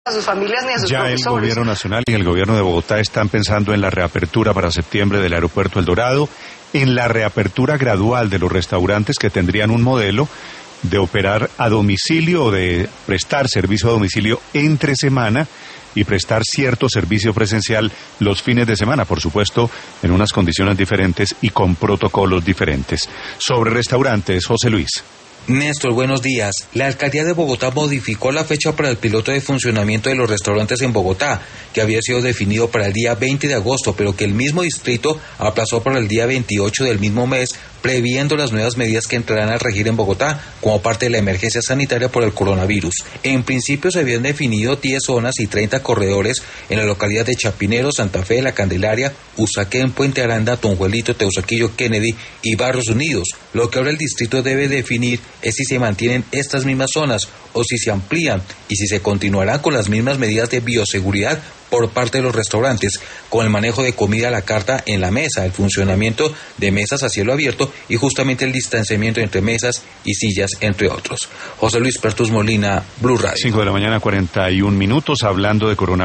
a sus familias ni a sus ya profesores. El gobierno nacional y el gobierno de Bogotá están pensando en la reapertura para septiembre del aeropuerto El Dorado, en la reapertura gradual de los restaurantes que tendrían un modelo de operar a domicilio o de prestar servicio a domicilio entre semana y prestar cierto servicio presencial los fines de semana, por supuesto, en unas condiciones diferentes y con protocolos diferentes. Sobre restaurantes, José Luis. Néstor, buenos días. La Alcaldía de Bogotá modificó la fecha para el piloto de funcionamiento de los restaurantes en Bogotá, que había sido definido para el día 20 de agosto, pero que el mismo distrito aplazó para el día 28 del mismo mes, previendo las nuevas medidas que entrarán a regir en Bogotá como parte de la emergencia sanitaria por el coronavirus. En principio se habían definido 10 zonas y 30 corredores en la localidad de Chapinero, Santa Fe, La Candelaria, Usaquén, Puente Aranda, Tonjuelito, Teusaquillo, Kennedy y Barrios Unidos. Lo que ahora el distrito debe definir es si se mantienen estas mismas zonas o si se amplían y si se continuarán con las mismas medidas de bioseguridad por parte de los restaurantes, con el manejo de comida a la carta en la mesa, el funcionamiento de mesas a cielo abierto y justamente el distanciamiento entre mesas y sillas, entre otros. José Luis Pertus Molina, Blue Radio. 5 de la mañana, 41 minutos, hablando de coronavirus.